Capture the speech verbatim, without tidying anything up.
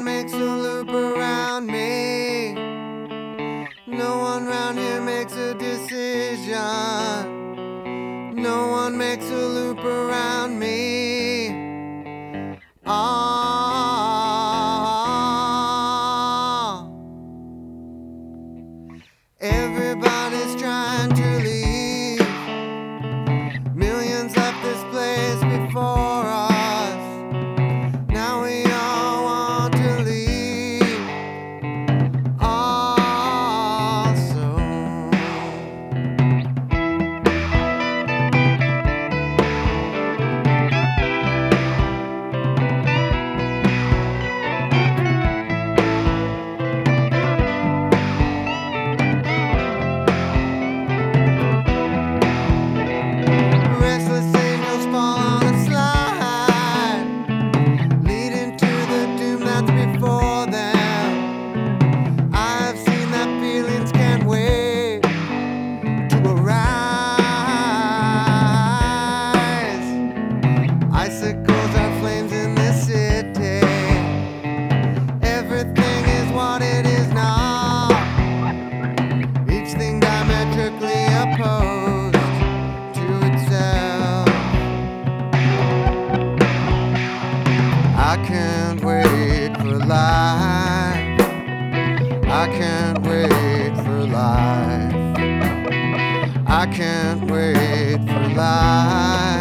one makes a loop around me. No one round here makes a decision. No one makes a loop around me. Ah, everybody's trying to leave. Millions left this place before us. Now we all want to leave. Also, restless angels fall on a slide, leading to the doom that's before them. I've seen that feelings can't wait to arise. Icicles are flames in this city. Everything is what it is now. Each thing diametrically opposed to itself. I can't wait for life. I can't wait for life. I can't wait for life.